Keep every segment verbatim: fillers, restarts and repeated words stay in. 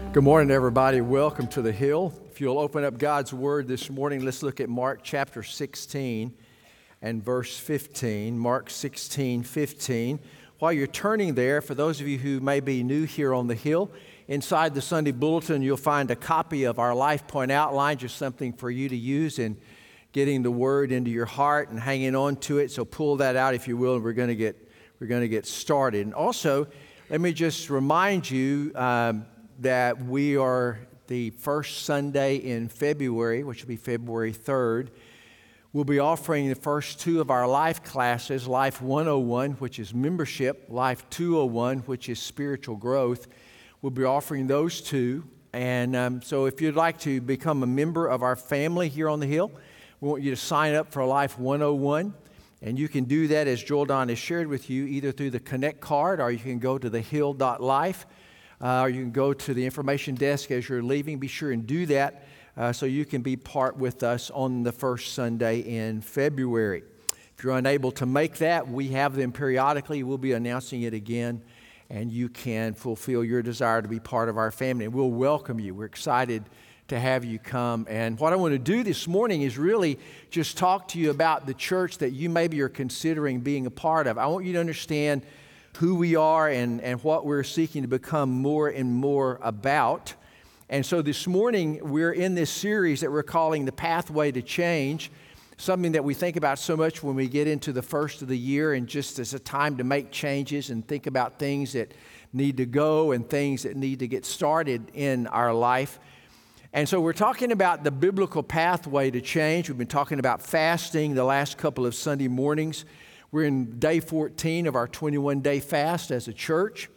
Good morning, everybody. Welcome to the Hill. If you'll open up God's Word this morning, let's look at Mark chapter sixteen and verse fifteen. Mark sixteen, fifteen. While you're turning there, for those of you who may be new here on the Hill, inside the Sunday Bulletin, you'll find a copy of our Life Point Outline, just something for you to use in getting the Word into your heart and hanging on to it. So pull that out, if you will, and we're going to get we're going to get started. And also, let me just remind you um, that we are the first Sunday in February, which will be February third. We'll be offering the first two of our life classes, Life one oh one, which is membership, Life two oh one, which is spiritual growth. We'll be offering those two. And um, so if you'd like to become a member of our family here on the Hill, we want you to sign up for Life one oh one. And you can do that, as Joel Don has shared with you, either through the Connect card, or you can go to the hill dot life. Uh, or you can go to the information desk as you're leaving. Be sure and do that uh, so you can be part with us on the first Sunday in February. If you're unable to make that, we have them periodically. We'll be announcing it again, and you can fulfill your desire to be part of our family. And we'll welcome you. We're excited to have you come. And what I want to do this morning is really just talk to you about the church that you maybe are considering being a part of. I want you to understand who we are and, and what we're seeking to become more and more about. And so this morning, we're in this series that we're calling The Pathway to Change, something that we think about so much when we get into the first of the year, and just as a time to make changes and think about things that need to go and things that need to get started in our life. And so we're talking about the biblical pathway to change. We've been talking about fasting the last couple of Sunday mornings. We're in day fourteen of our twenty-one day fast as a church.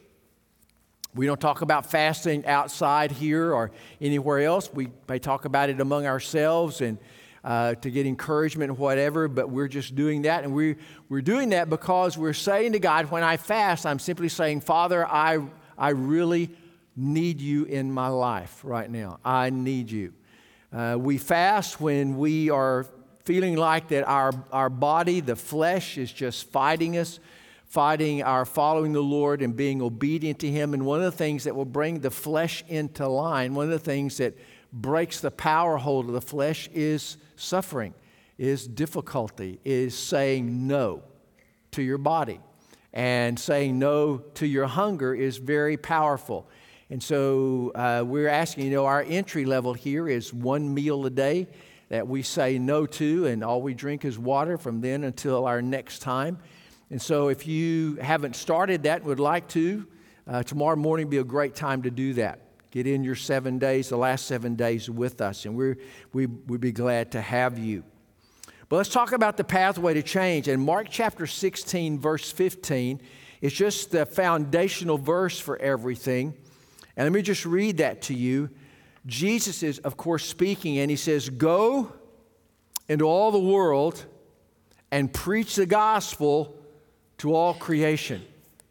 We don't talk about fasting outside here or anywhere else. We may talk about it among ourselves and uh, to get encouragement and whatever, but we're just doing that. And we, we're doing that because we're saying to God, when I fast, I'm simply saying, Father, I, I really need you in my life right now. I need you. Uh, we fast when we are feeling like that our, our body, the flesh, is just fighting us, fighting our following the Lord and being obedient to Him. And one of the things that will bring the flesh into line, one of the things that breaks the power hold of the flesh is suffering, is difficulty, is saying no to your body. And saying no to your hunger is very powerful. And so uh, we're asking, you know, our entry level here is one meal a day that we say no to, and all we drink is water from then until our next time. And so if you haven't started that and would like to, uh, tomorrow morning would be a great time to do that. Get in your seven days, the last seven days with us, and we're, we, we'd be glad to have you. But let's talk about the pathway to change. And Mark chapter sixteen, verse fifteen, is just the foundational verse for everything. And let me just read that to you. Jesus is, of course, speaking, and He says, go into all the world and preach the gospel to all creation.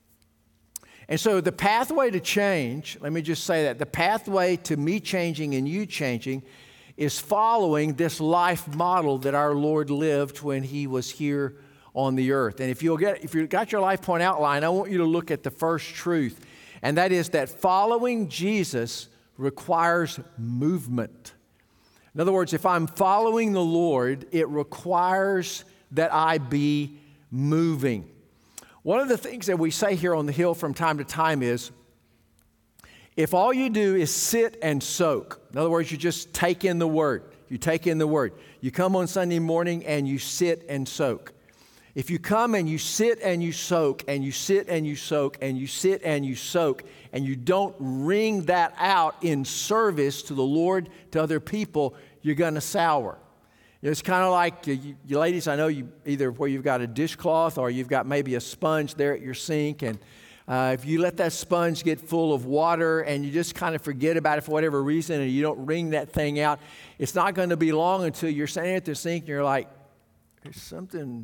And so the pathway to change, let me just say that, the pathway to me changing and you changing is following this life model that our Lord lived when He was here on the earth. And if you'll get, if you've got your Life Point outline, I want you to look at the first truth, and that is that following Jesus requires movement. In other words, if I'm following the Lord, it requires that I be moving. One of the things that we say here on the Hill from time to time is, if all you do is sit and soak, in other words, you just take in the Word, you take in the Word. You come on Sunday morning and you sit and soak. If you come and you sit and you soak and you sit and you soak and you sit and you soak and you don't wring that out in service to the Lord, to other people, you're going to sour. You know, it's kind of like, you, you ladies, I know you either where you've got a dishcloth or you've got maybe a sponge there at your sink, and uh, if you let that sponge get full of water and you just kind of forget about it for whatever reason and you don't wring that thing out, it's not going to be long until you're standing at the sink and you're like, there's something...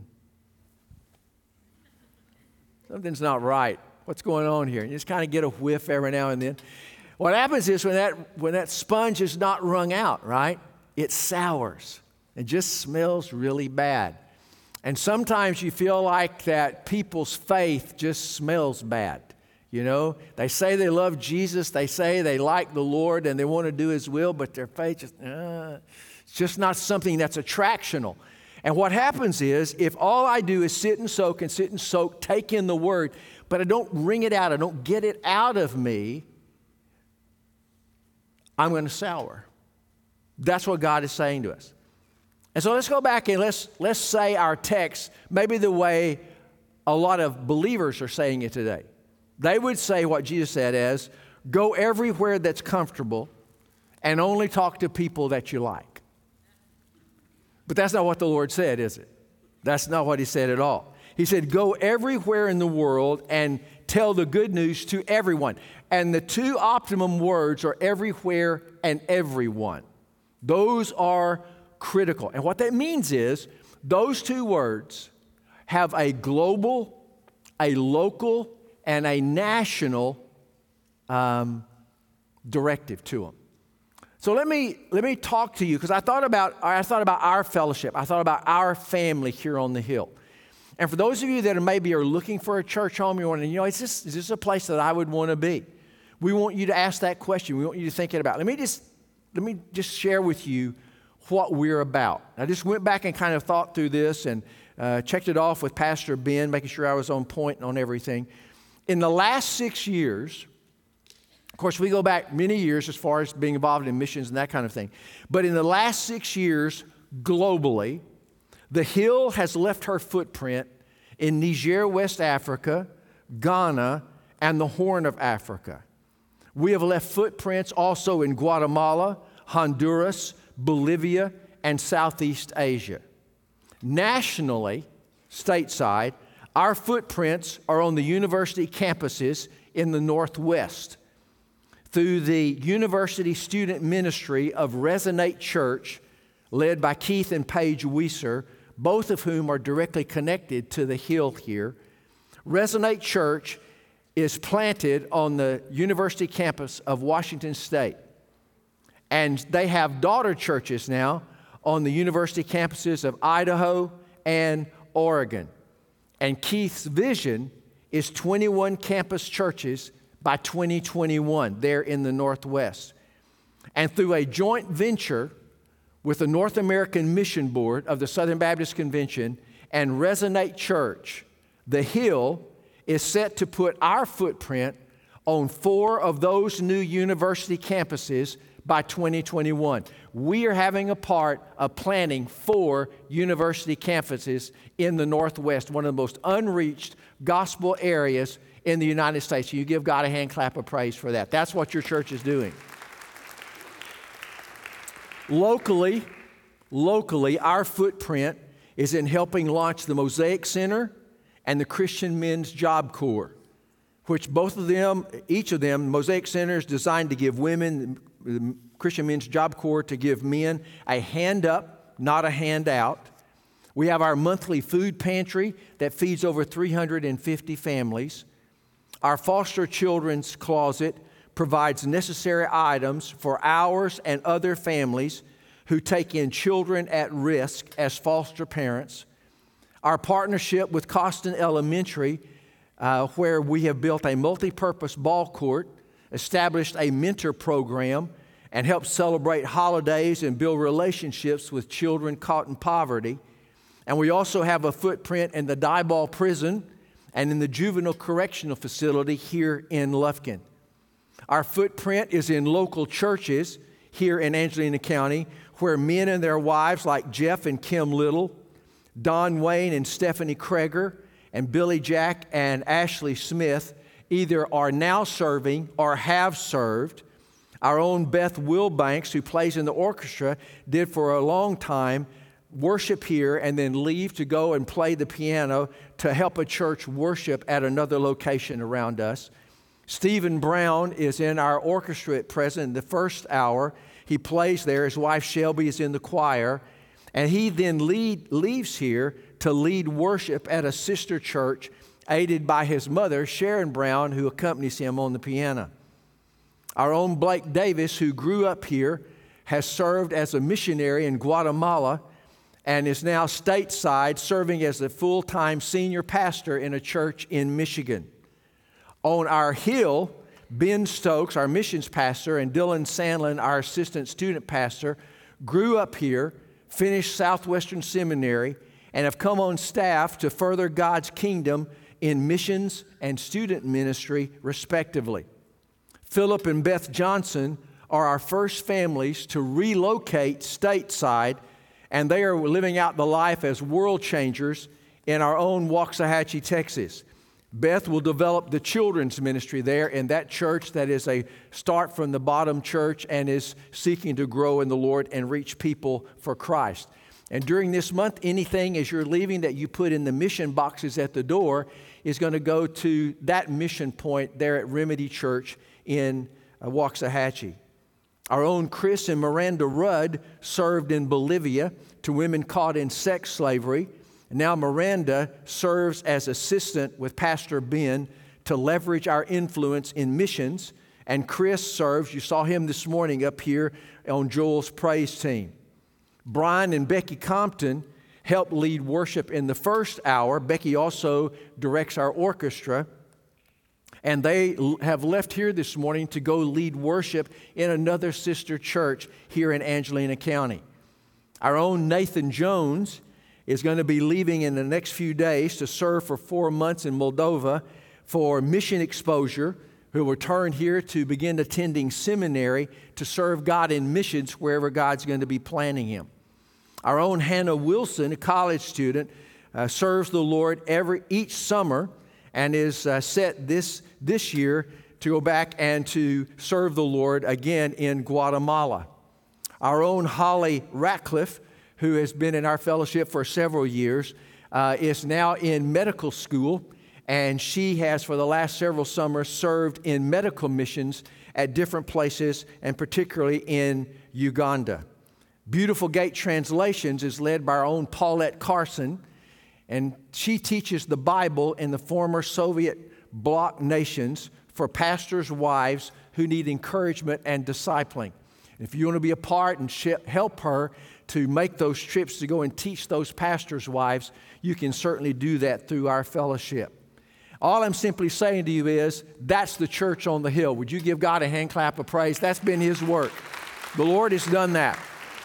Something's not right. What's going on here? You just kind of get a whiff every now and then. What happens is when that when that sponge is not wrung out, right, it sours. It just smells really bad. And sometimes you feel like that people's faith just smells bad. You know, they say they love Jesus, they say they like the Lord and they want to do His will, but their faith just, uh, it's just not something that's attractional. And what happens is, if all I do is sit and soak and sit and soak, take in the Word, but I don't wring it out, I don't get it out of me, I'm going to sour. That's what God is saying to us. And so let's go back and let's, let's say our text, maybe the way a lot of believers are saying it today. They would say what Jesus said as, go everywhere that's comfortable and only talk to people that you like. But that's not what the Lord said, is it? That's not what He said at all. He said, go everywhere in the world and tell the good news to everyone. And the two optimum words are everywhere and everyone. Those are critical. And what that means is, those two words have a global, a local, and a national um, directive to them. So let me let me talk to you, because I thought about I thought about our fellowship. I thought about our family here on the hill. And for those of you that are maybe are looking for a church home, you're wondering, you know, is this is this a place that I would want to be? We want you to ask that question. We want you to think it about. Let me just let me just share with you what we're about. I just went back and kind of thought through this and uh, checked it off with Pastor Ben, making sure I was on point on everything. In the last six years, of course, we go back many years as far as being involved in missions and that kind of thing. But in the last six years, globally, the Hill has left her footprint in Niger, West Africa, Ghana, and the Horn of Africa. We have left footprints also in Guatemala, Honduras, Bolivia, and Southeast Asia. Nationally, stateside, our footprints are on the university campuses in the Northwest through the University Student Ministry of Resonate Church, led by Keith and Paige Weiser, both of whom are directly connected to the Hill here. Resonate Church is planted on the university campus of Washington State. And they have daughter churches now on the university campuses of Idaho and Oregon. And Keith's vision is twenty-one campus churches by twenty twenty-one there in the Northwest. And through a joint venture with the North American Mission Board of the Southern Baptist Convention and Resonate Church, the Hill is set to put our footprint on four of those new university campuses by twenty twenty-one. We are having a part of planning four university campuses in the Northwest, one of the most unreached gospel areas in the United States. You give God a hand clap of praise for that. That's what your church is doing. Locally, locally, our footprint is in helping launch the Mosaic Center and the Christian Men's Job Corps, which both of them, each of them, Mosaic Center is designed to give women, the Christian Men's Job Corps to give men a hand up, not a handout. We have our monthly food pantry that feeds over three hundred fifty families. Our foster children's closet provides necessary items for ours and other families who take in children at risk as foster parents. Our partnership with Costin Elementary, uh, where we have built a multi-purpose ball court, established a mentor program, and helped celebrate holidays and build relationships with children caught in poverty. And we also have a footprint in the Diboll Prison and in the Juvenile Correctional Facility here in Lufkin. Our footprint is in local churches here in Angelina County, where men and their wives like Jeff and Kim Little, Don Wayne and Stephanie Kreger, and Billy Jack and Ashley Smith either are now serving or have served. Our own Beth Wilbanks, who plays in the orchestra, did for a long time worship here and then leave to go and play the piano to help a church worship at another location around us. Stephen Brown is in our orchestra at present in the first hour. He plays there. His wife Shelby is in the choir. And he then lead, leaves here to lead worship at a sister church aided by his mother, Sharon Brown, who accompanies him on the piano. Our own Blake Davis, who grew up here, has served as a missionary in Guatemala and is now stateside serving as a full-time senior pastor in a church in Michigan. On our hill, Ben Stokes, our missions pastor, and Dylan Sandlin, our assistant student pastor, grew up here, finished Southwestern Seminary, and have come on staff to further God's kingdom in missions and student ministry, respectively. Philip and Beth Johnson are our first families to relocate stateside, and they are living out the life as world changers in our own Waxahachie, Texas. Beth will develop the children's ministry there in that church that is a start from the bottom church and is seeking to grow in the Lord and reach people for Christ. And during this month, anything as you're leaving that you put in the mission boxes at the door is going to go to that mission point there at Remedy Church in uh, Waxahachie. Our own Chris and Miranda Rudd served in Bolivia to women caught in sex slavery. And now Miranda serves as assistant with Pastor Ben to leverage our influence in missions. And Chris serves, you saw him this morning up here on Joel's praise team. Brian and Becky Compton help lead worship in the first hour. Becky also directs our orchestra. And they have left here this morning to go lead worship in another sister church here in Angelina County. Our own Nathan Jones is going to be leaving in the next few days to serve for four months in Moldova for mission exposure, who will return here to begin attending seminary to serve God in missions wherever God's going to be planting him. Our own Hannah Wilson, a college student, uh, serves the Lord every each summer and is uh, set this, this year to go back and to serve the Lord again in Guatemala. Our own Holly Ratcliffe, who has been in our fellowship for several years, uh, is now in medical school, and she has for the last several summers served in medical missions at different places, and particularly in Uganda. Beautiful Gate Translations is led by our own Paulette Carson, and she teaches the Bible in the former Soviet bloc nations for pastors' wives who need encouragement and discipling. If you want to be a part and help her to make those trips to go and teach those pastors' wives, you can certainly do that through our fellowship. All I'm simply saying to you is, that's the church on the hill. Would you give God a hand clap of praise? That's been his work. The Lord has done that.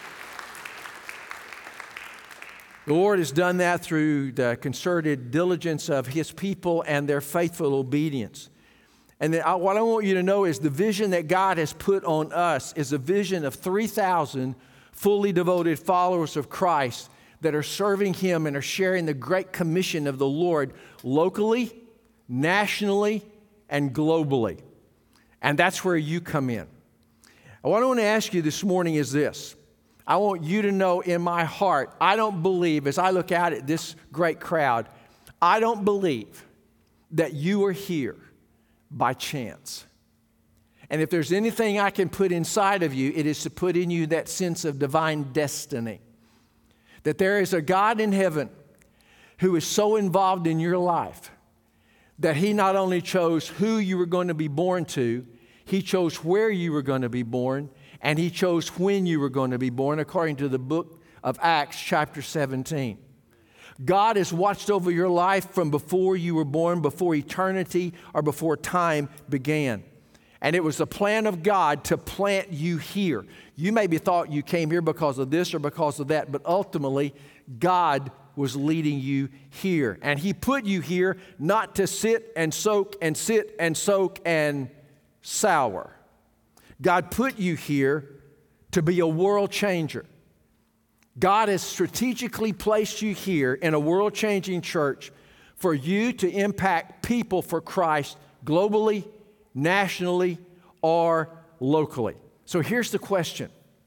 The Lord has done that through the concerted diligence of his people and their faithful obedience. And then I, what I want you to know is the vision that God has put on us is a vision of three thousand fully devoted followers of Christ that are serving him and are sharing the great commission of the Lord locally, nationally, and globally. And that's where you come in. What I want to ask you this morning is this. I want you to know in my heart, I don't believe, as I look out at this great crowd, I don't believe that you are here by chance. And if there's anything I can put inside of you, it is to put in you that sense of divine destiny. That there is a God in heaven who is so involved in your life that he not only chose who you were going to be born to, he chose where you were going to be born, and he chose when you were going to be born, according to the book of Acts, chapter seventeen. God has watched over your life from before you were born, before eternity or before time began. And it was the plan of God to plant you here. You maybe thought you came here because of this or because of that, but ultimately, God was leading you here. And he put you here not to sit and soak and sit and soak and sour. God put you here to be a world changer. God has strategically placed you here in a world-changing church for you to impact people for Christ globally, nationally, or locally. So here's the question.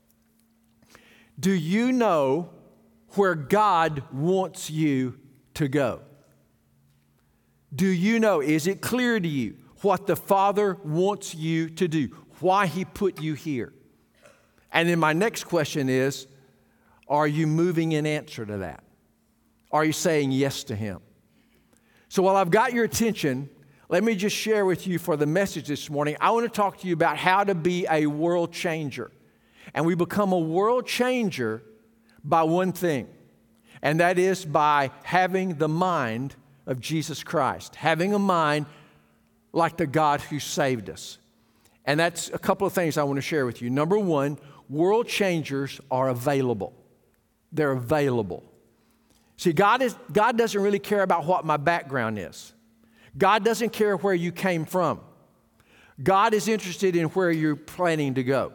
Do you know where God wants you to go? Do you know, is it clear to you what the Father wants you to do? Why he put you here? And then my next question is, are you moving in answer to that? Are you saying yes to him? So while I've got your attention, let me just share with you for the message this morning. I want to talk to you about how to be a world changer. And we become a world changer by one thing, and that is by having the mind of Jesus Christ. Having a mind like the God who saved us. And that's a couple of things I want to share with you. Number one, world changers are available. They're available. See, God is, God doesn't really care about what my background is. God doesn't care where you came from. God is interested in where you're planning to go.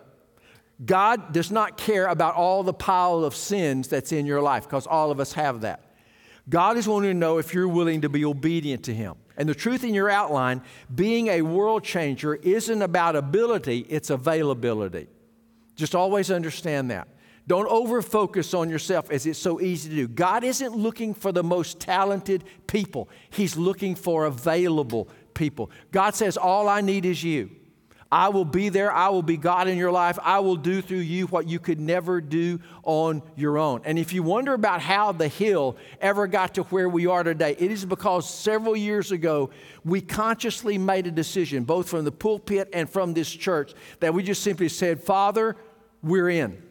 God does not care about all the pile of sins that's in your life, because all of us have that. God is wanting to know if you're willing to be obedient to Him. And the truth in your outline, being a world changer isn't about ability, it's availability. Just always understand that. Don't over-focus on yourself, as it's so easy to do. God isn't looking for the most talented people. He's looking for available people. God says, all I need is you. I will be there. I will be God in your life. I will do through you what you could never do on your own. And if you wonder about how the Hill ever got to where we are today, it is because several years ago, we consciously made a decision, both from the pulpit and from this church, that we just simply said, Father, we're in.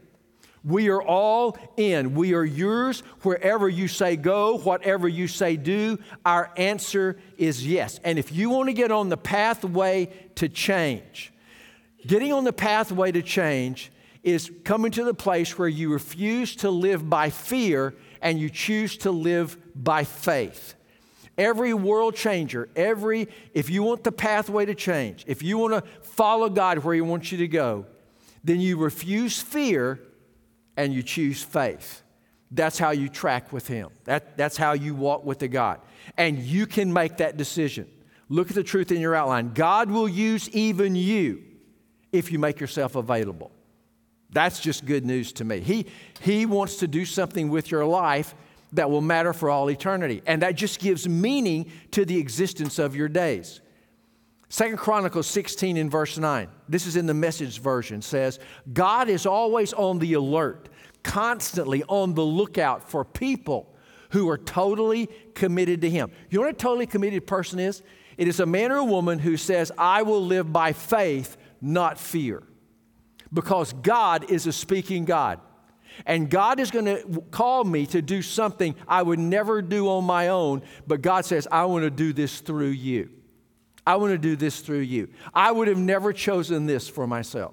We are all in. We are yours. Wherever you say go, whatever you say do, our answer is yes. And if you want to get on the pathway to change, getting on the pathway to change is coming to the place where you refuse to live by fear and you choose to live by faith. Every world changer, every, if you want the pathway to change, if you want to follow God where He wants you to go, then you refuse fear and you choose faith. That's how you track with Him. That, that's how you walk with the God. And you can make that decision. Look at the truth in your outline. God will use even you if you make yourself available. That's just good news to me. He, he wants to do something with your life that will matter for all eternity. And that just gives meaning to the existence of your days. Second Chronicles sixteen in verse nine, this is in the Message version, says, God is always on the alert, constantly on the lookout for people who are totally committed to Him. You know what a totally committed person is? It is a man or a woman who says, I will live by faith, not fear. Because God is a speaking God. And God is going to call me to do something I would never do on my own, but God says, I want to do this through you. I want to do this through you. I would have never chosen this for myself,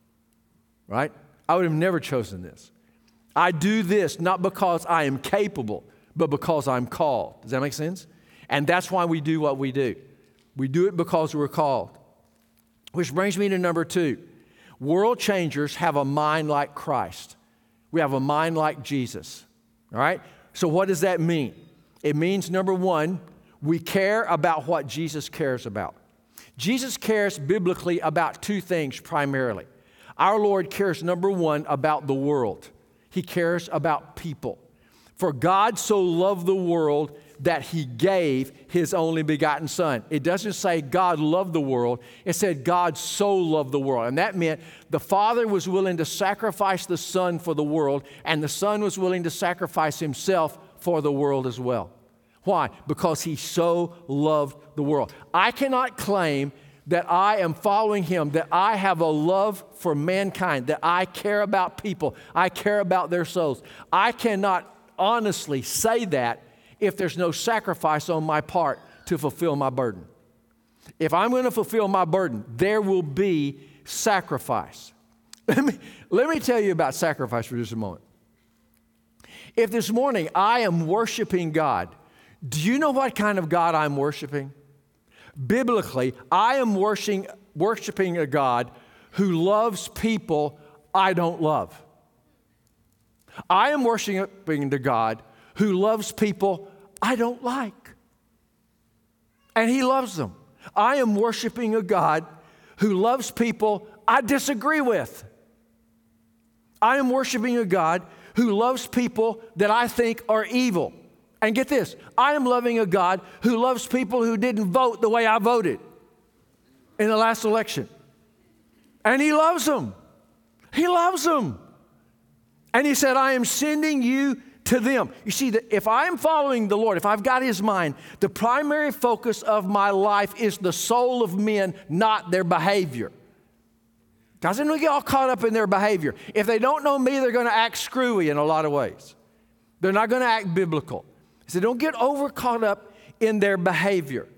right? I would have never chosen this. I do this not because I am capable, but because I'm called. Does that make sense? And that's why we do what we do. We do it because we're called. Which brings me to number two. World changers have a mind like Christ. We have a mind like Jesus, all right? So what does that mean? It means, number one, we care about what Jesus cares about. Jesus cares biblically about two things primarily. Our Lord cares, number one, about the world. He cares about people. For God so loved the world that He gave His only begotten Son. It doesn't say God loved the world. It said God so loved the world. And that meant the Father was willing to sacrifice the Son for the world, and the Son was willing to sacrifice Himself for the world as well. Why? Because He so loved the world. I cannot claim that I am following Him, that I have a love for mankind, that I care about people, I care about their souls. I cannot honestly say that if there's no sacrifice on my part to fulfill my burden. If I'm going to fulfill my burden, there will be sacrifice. Let me, let me tell you about sacrifice for just a moment. If this morning I am worshiping God, do you know what kind of God I'm worshiping? Biblically, I am worshiping, worshiping a God who loves people I don't love. I am worshiping the God who loves people I don't like. And He loves them. I am worshiping a God who loves people I disagree with. I am worshiping a God who loves people that I think are evil. And get this, I am loving a God who loves people who didn't vote the way I voted in the last election. And He loves them. He loves them. And He said, I am sending you to them. You see, that if I'm following the Lord, if I've got His mind, the primary focus of my life is the soul of men, not their behavior. Doesn't get all caught up in their behavior. If they don't know me, they're going to act screwy in a lot of ways. They're not going to act biblical. So don't get over caught up in their behavior.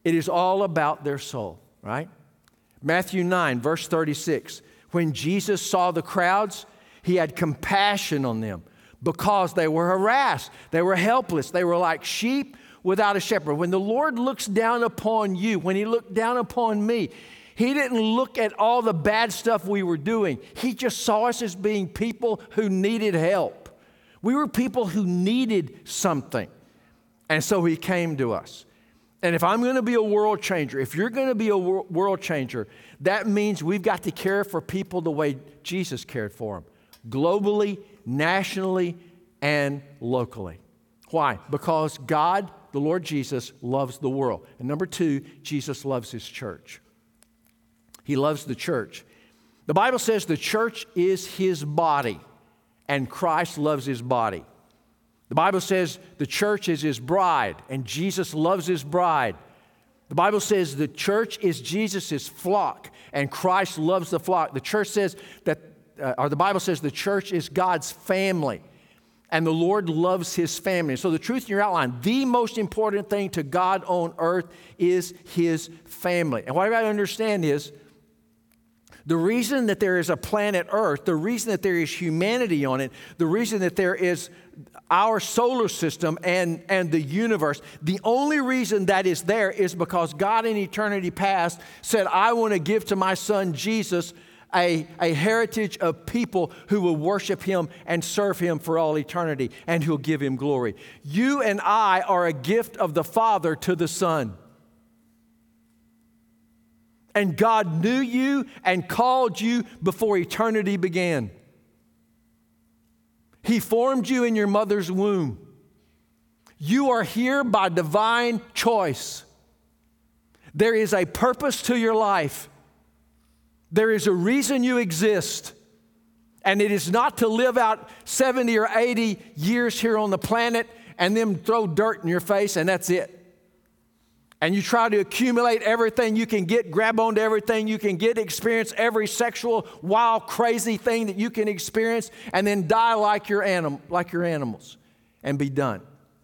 It is all about their soul, right? Matthew nine, verse thirty-six. When Jesus saw the crowds, he had compassion on them because they were harassed. They were helpless. They were like sheep without a shepherd. When the Lord looks down upon you, when he looked down upon me, he didn't look at all the bad stuff we were doing. He just saw us as being people who needed help. We were people who needed something. And so he came to us. And if I'm going to be a world changer, if you're going to be a wor- world changer, that means we've got to care for people the way Jesus cared for them, globally, nationally, and locally. Why? Because God, the Lord Jesus, loves the world. And number two, Jesus loves his church. He loves the church. The Bible says the church is his body, and Christ loves his body. The Bible says the church is his bride, and Jesus loves his bride. The Bible says the church is Jesus' flock, and Christ loves the flock. The church says that, uh, or the Bible says the church is God's family, and the Lord loves his family. So the truth in your outline, the most important thing to God on earth is his family. And what I got to understand is, the reason that there is a planet Earth, the reason that there is humanity on it, the reason that there is our solar system and, and the universe, the only reason that is there is because God in eternity past said, I want to give to my son Jesus a, a heritage of people who will worship him and serve him for all eternity, and who'll give him glory. You and I are a gift of the Father to the Son. And God knew you and called you before eternity began. He formed you in your mother's womb. You are here by divine choice. There is a purpose to your life. There is a reason you exist. And it is not to live out seventy or eighty years here on the planet and then throw dirt in your face and that's it. And you try to accumulate everything you can get, grab onto everything you can get, experience every sexual, wild, crazy thing that you can experience, and then die like your anim- like your animals and be done.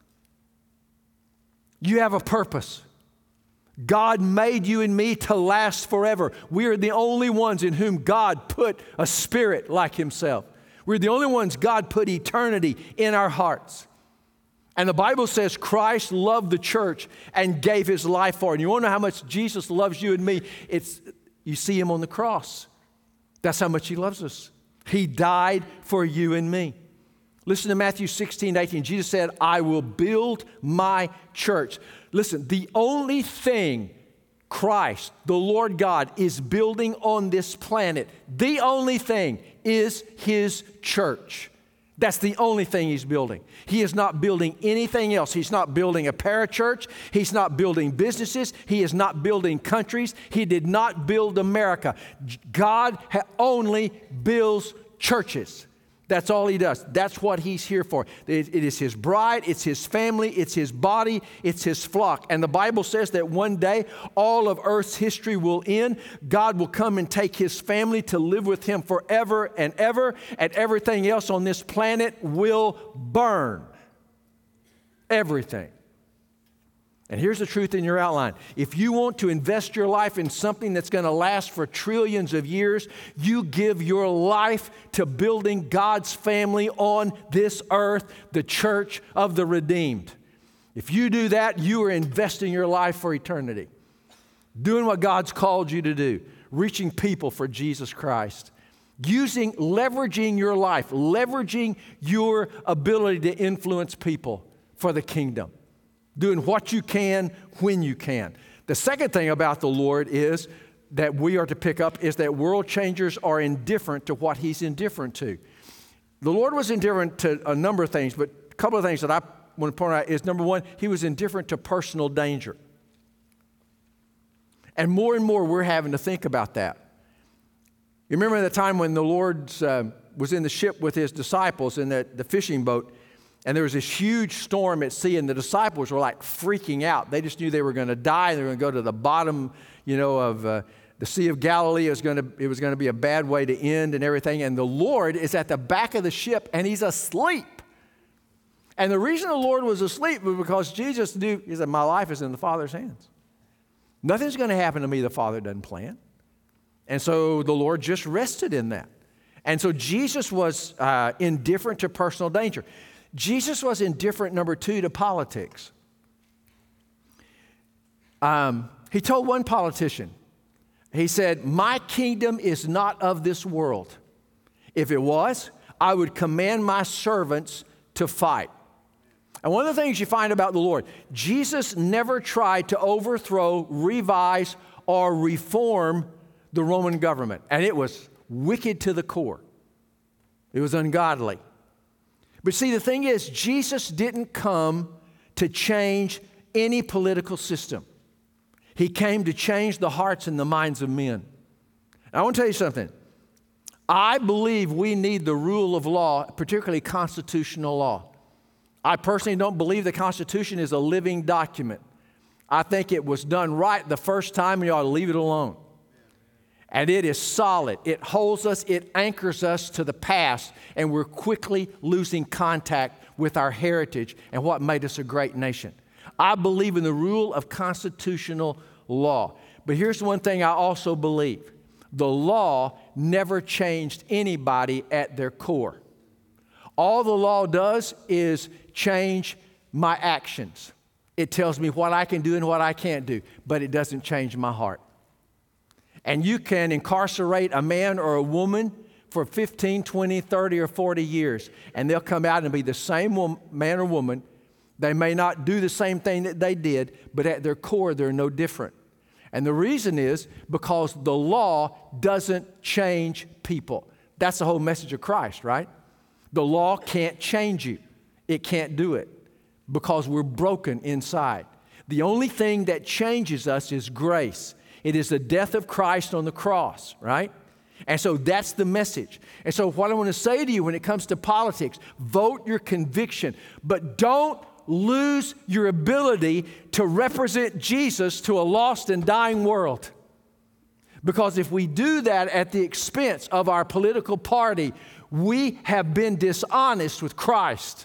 You have a purpose. God made you and me to last forever. We are the only ones in whom God put a spirit like himself. We're the only ones God put eternity in our hearts. And the Bible says Christ loved the church and gave his life for it. And you want to know how much Jesus loves you and me? It's, you see him on the cross. That's how much he loves us. He died for you and me. Listen to Matthew sixteen, eighteen. Jesus said, I will build my church. Listen, the only thing Christ, the Lord God, is building on this planet, the only thing is his church. That's the only thing he's building. He is not building anything else. He's not building a parachurch. He's not building businesses. He is not building countries. He did not build America. God only builds churches. That's all he does. That's what he's here for. It, it is his bride, it's his family, it's his body, it's his flock. And the Bible says that one day all of earth's history will end. God will come and take his family to live with him forever and ever, and everything else on this planet will burn. Everything. And here's the truth in your outline. If you want to invest your life in something that's going to last for trillions of years, you give your life to building God's family on this earth, the church of the redeemed. If you do that, you are investing your life for eternity. Doing what God's called you to do. Reaching people for Jesus Christ. Using, leveraging your life, leveraging your ability to influence people for the kingdom. Doing what you can when you can. The second thing about the Lord is that we are to pick up is that world changers are indifferent to what he's indifferent to. The Lord was indifferent to a number of things, but a couple of things that I want to point out is, number one, he was indifferent to personal danger. And more and more we're having to think about that. You remember the time when the Lord uh, was in the ship with his disciples in the, the fishing boat, and there was this huge storm at sea, and the disciples were like freaking out. They just knew they were going to die. They were going to go to the bottom, you know, of uh, the Sea of Galilee. It was going to, it was going to be a bad way to end and everything. And the Lord is at the back of the ship, and he's asleep. And the reason the Lord was asleep was because Jesus knew, he said, my life is in the Father's hands. Nothing's going to happen to me the Father doesn't plan. And so the Lord just rested in that. And so Jesus was uh, indifferent to personal danger. Jesus was indifferent, number two, to politics. Um, he told one politician, he said, my kingdom is not of this world. If it was, I would command my servants to fight. And one of the things you find about the Lord, Jesus never tried to overthrow, revise, or reform the Roman government. And it was wicked to the core. It was ungodly. But see, the thing is, Jesus didn't come to change any political system. He came to change the hearts and the minds of men. I want to tell you something. I believe we need the rule of law, particularly constitutional law. I personally don't believe the Constitution is a living document. I think it was done right the first time, and you ought to leave it alone. And it is solid. It holds us, it anchors us to the past, and we're quickly losing contact with our heritage and what made us a great nation. I believe in the rule of constitutional law. But here's one thing I also believe. The law never changed anybody at their core. All the law does is change my actions. It tells me what I can do and what I can't do, but it doesn't change my heart. And you can incarcerate a man or a woman for fifteen, twenty, thirty, or forty years, and they'll come out and be the same woman, man or woman. They may not do the same thing that they did, but at their core, they're no different. And the reason is because the law doesn't change people. That's the whole message of Christ, right? The law can't change you. It can't do it because we're broken inside. The only thing that changes us is grace. It is the death of Christ on the cross, right? And so that's the message. And so what I want to say to you when it comes to politics, vote your conviction, but don't lose your ability to represent Jesus to a lost and dying world. Because if we do that at the expense of our political party, we have been dishonest with Christ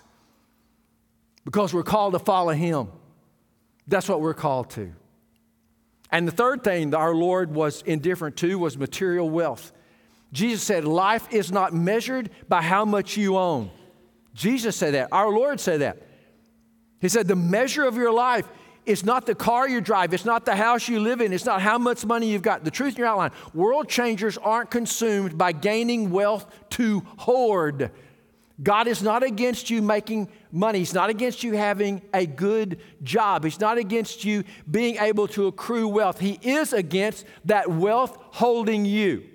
because we're called to follow Him. That's what we're called to. And the third thing that our Lord was indifferent to was material wealth. Jesus said, life is not measured by how much you own. Jesus said that. Our Lord said that. He said, the measure of your life is not the car you drive. It's not the house you live in. It's not how much money you've got. The truth in your outline, world changers aren't consumed by gaining wealth to hoard. God is not against you making money. He's not against you having a good job. He's not against you being able to accrue wealth. He is against that wealth holding you.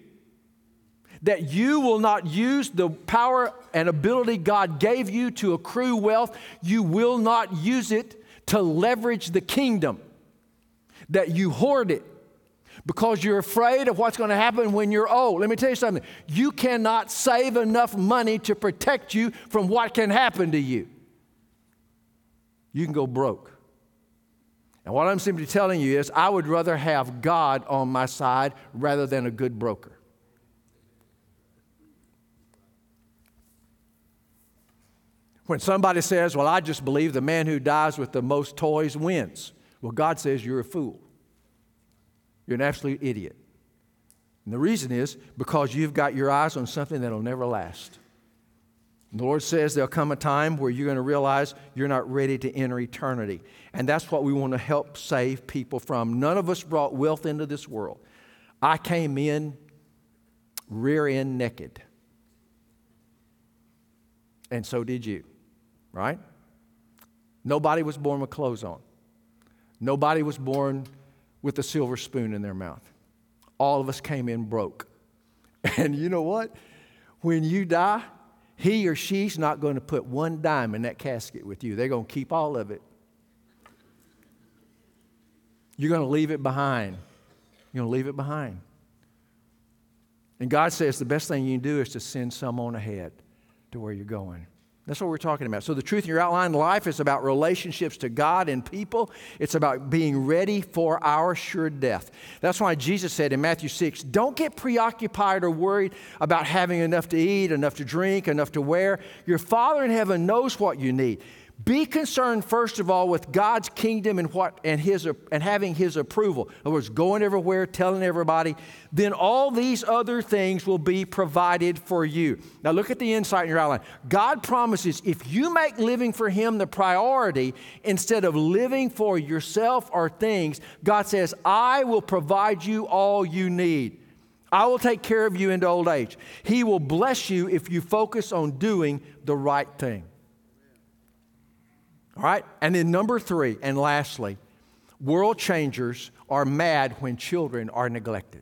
That you will not use the power and ability God gave you to accrue wealth. You will not use it to leverage the kingdom. That you hoard it because you're afraid of what's going to happen when you're old. Let me tell you something. You cannot save enough money to protect you from what can happen to you. You can go broke. And what I'm simply telling you is I would rather have God on my side rather than a good broker. When somebody says, well, I just believe the man who dies with the most toys wins. Well, God says you're a fool. You're an absolute idiot. And the reason is because you've got your eyes on something that'll never last. And the Lord says there'll come a time where you're going to realize you're not ready to enter eternity. And that's what we want to help save people from. None of us brought wealth into this world. I came in rear end naked. And so did you. Right? Nobody was born with clothes on. Nobody was born with a silver spoon in their mouth. All of us came in broke. And you know what? When you die, he or she's not going to put one dime in that casket with you. They're going to keep all of it. You're going to leave it behind. You're going to leave it behind. And God says the best thing you can do is to send someone ahead to where you're going. That's what we're talking about. So the truth in your outline life is about relationships to God and people. It's about being ready for our sure death. That's why Jesus said in Matthew six, don't get preoccupied or worried about having enough to eat, enough to drink, enough to wear. Your Father in heaven knows what you need. Be concerned, first of all, with God's kingdom and what and his and having his approval. In other words, going everywhere, telling everybody. Then all these other things will be provided for you. Now look at the insight in your outline. God promises if you make living for him the priority instead of living for yourself or things, God says, I will provide you all you need. I will take care of you into old age. He will bless you if you focus on doing the right thing. All right? And then number three, and lastly, world changers are mad when children are neglected.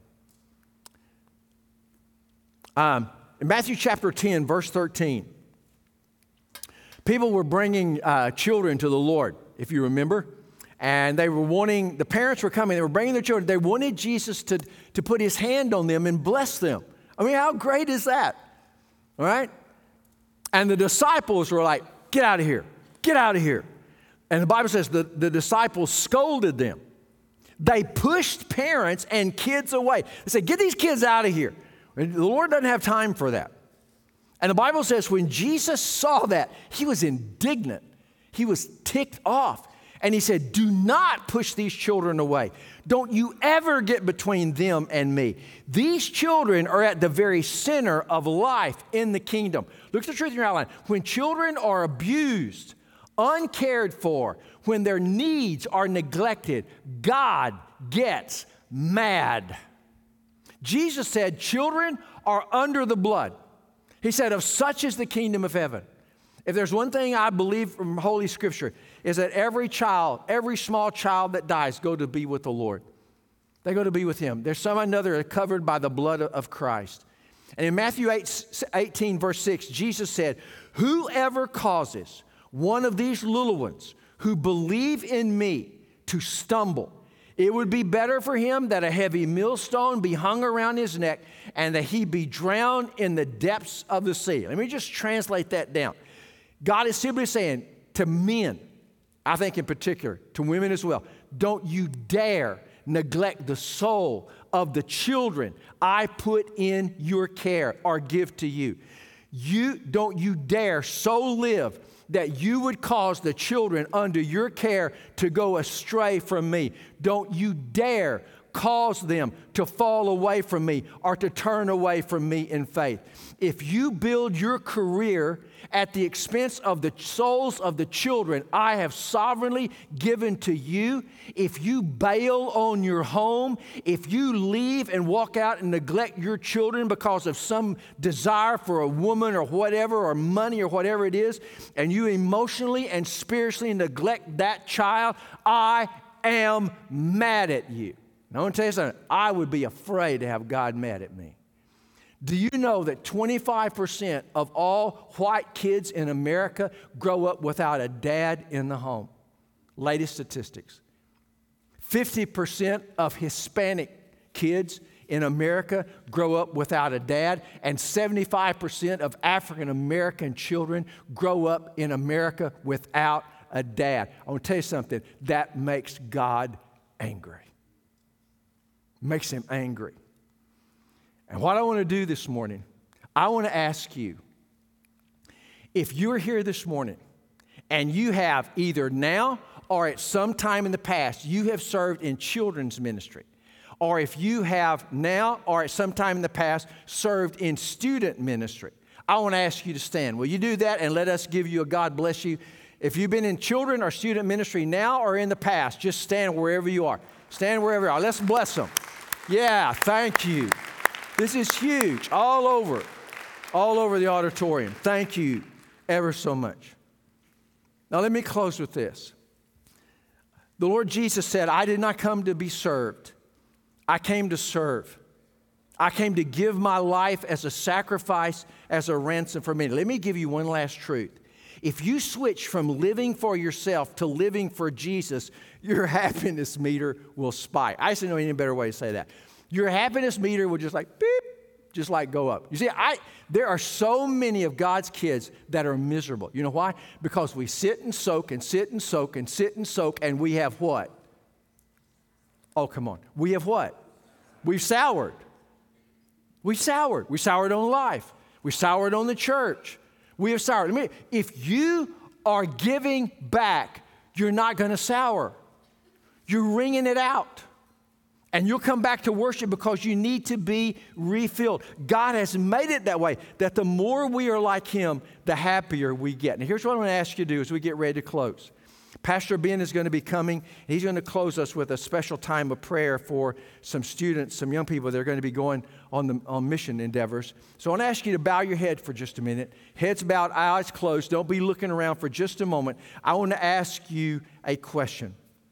Um, in Matthew chapter ten, verse thirteen, people were bringing uh, children to the Lord, if you remember. And they were wanting, the parents were coming, they were bringing their children. They wanted Jesus to, to put his hand on them and bless them. I mean, how great is that? All right? And the disciples were like, get out of here. Get out of here. And the Bible says the, the disciples scolded them. They pushed parents and kids away. They said, get these kids out of here. And the Lord doesn't have time for that. And the Bible says when Jesus saw that, he was indignant. He was ticked off. And he said, do not push these children away. Don't you ever get between them and me. These children are at the very center of life in the kingdom. Look at the truth in your outline. When children are abused, uncared for, when their needs are neglected, God gets mad. Jesus said, children are under the blood. He said, of such is the kingdom of heaven. If there's one thing I believe from Holy Scripture, is that every child, every small child that dies, go to be with the Lord. They go to be with him. There's some another covered by the blood of Christ. And in Matthew eighteen, verse six, Jesus said, whoever causes one of these little ones who believe in me to stumble, it would be better for him that a heavy millstone be hung around his neck and that he be drowned in the depths of the sea. Let me just translate that down. God is simply saying to men, I think in particular, to women as well, don't you dare neglect the soul of the children I put in your care or give to you. You don't you dare so live that you would cause the children under your care to go astray from me. Don't you dare cause them to fall away from me or to turn away from me in faith. If you build your career at the expense of the souls of the children I have sovereignly given to you, if you bail on your home, if you leave and walk out and neglect your children because of some desire for a woman or whatever, or money or whatever it is, and you emotionally and spiritually neglect that child, I am mad at you. And I want to tell you something, I would be afraid to have God mad at me. Do you know that twenty-five percent of all white kids in America grow up without a dad in the home? Latest statistics. fifty percent of Hispanic kids in America grow up without a dad, and seventy-five percent of African American children grow up in America without a dad. I want to tell you something, that makes God angry. Makes him angry. And what I want to do this morning, I want to ask you, if you're here this morning and you have either now or at some time in the past, you have served in children's ministry, or if you have now or at some time in the past served in student ministry, I want to ask you to stand. Will you do that and let us give you a God bless you? If you've been in children or student ministry now or in the past, just stand wherever you are. Stand wherever you are. Let's bless them. Yeah, thank you. This is huge, all over, all over the auditorium. Thank you ever so much. Now let me close with this. The Lord Jesus said, I did not come to be served. I came to serve. I came to give my life as a sacrifice, as a ransom for many. Let me give you one last truth. If you switch from living for yourself to living for Jesus, your happiness meter will spike. I just don't know any better way to say that. Your happiness meter will just like beep, just like go up. You see, I there are so many of God's kids that are miserable. You know why? Because we sit and soak and sit and soak and sit and soak, and we have what? Oh, come on. We have what? We've soured. We soured. We soured on life. We soured on the church. We have soured. I mean, if you are giving back, you're not going to sour. You're wringing it out. And you'll come back to worship because you need to be refilled. God has made it that way, that the more we are like Him, the happier we get. Now, here's what I'm going to ask you to do as we get ready to close. Pastor Ben is going to be coming. He's going to close us with a special time of prayer for some students, some young people that are going to be going on, the, on mission endeavors. So I want to ask you to bow your head for just a minute. Heads bowed, eyes closed. Don't be looking around for just a moment. I want to ask you a question.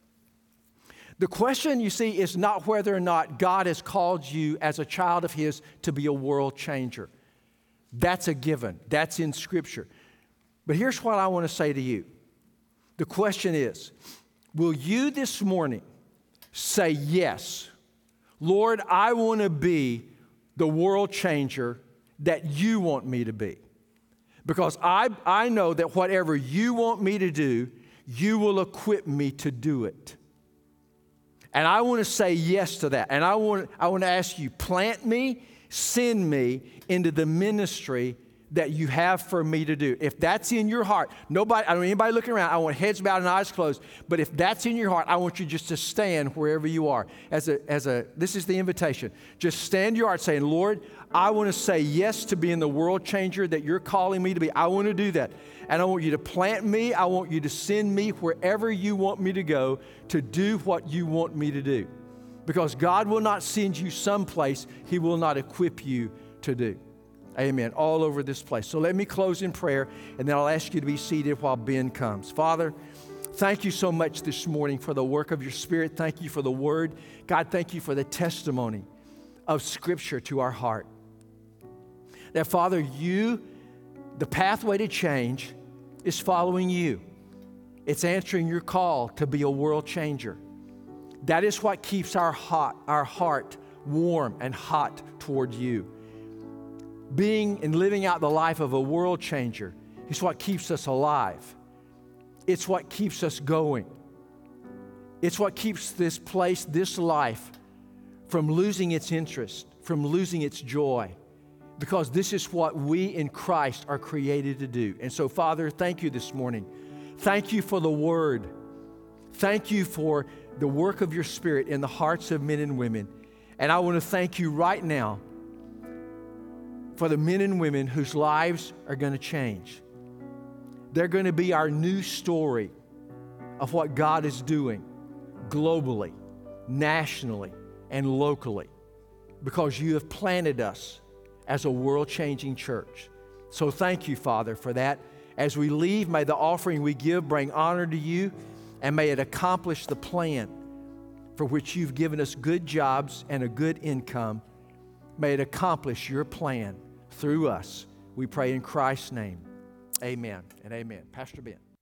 The question, you see, is not whether or not God has called you as a child of His to be a world changer. That's a given. That's in Scripture. But here's what I want to say to you. The question is, will you this morning say, yes, Lord, I want to be the world changer that you want me to be? Because I, I know that whatever you want me to do, you will equip me to do it. And I want to say yes to that. And I want, I want to ask you, plant me, send me into the ministry that you have for me to do. If that's in your heart, nobody, I don't want anybody looking around. I want heads bowed and eyes closed. But if that's in your heart, I want you just to stand wherever you are. As a, as a, this is the invitation. Just stand your heart saying, Lord, I want to say yes to being the world changer that you're calling me to be. I want to do that. And I want you to plant me. I want you to send me wherever you want me to go to do what you want me to do. Because God will not send you someplace He will not equip you to do. Amen. All over this place. So let me close in prayer, and then I'll ask you to be seated while Ben comes. Father, thank you so much this morning for the work of your Spirit. Thank you for the Word. God, thank you for the testimony of Scripture to our heart. That, Father, you, the pathway to change is following you. It's answering your call to be a world changer. That is what keeps our hot, our heart warm and hot toward you. Being and living out the life of a world changer is what keeps us alive. It's what keeps us going. It's what keeps this place, this life, from losing its interest, from losing its joy, because this is what we in Christ are created to do. And so, Father, thank you this morning. Thank you for the Word. Thank you for the work of your Spirit in the hearts of men and women. And I want to thank you right now for the men and women whose lives are going to change. They're going to be our new story of what God is doing globally, nationally, and locally, because you have planted us as a world-changing church. So thank you, Father, for that. As we leave, may the offering we give bring honor to you, and may it accomplish the plan for which you've given us good jobs and a good income. May it accomplish your plan through us. We pray in Christ's name. Amen and amen. Pastor Ben.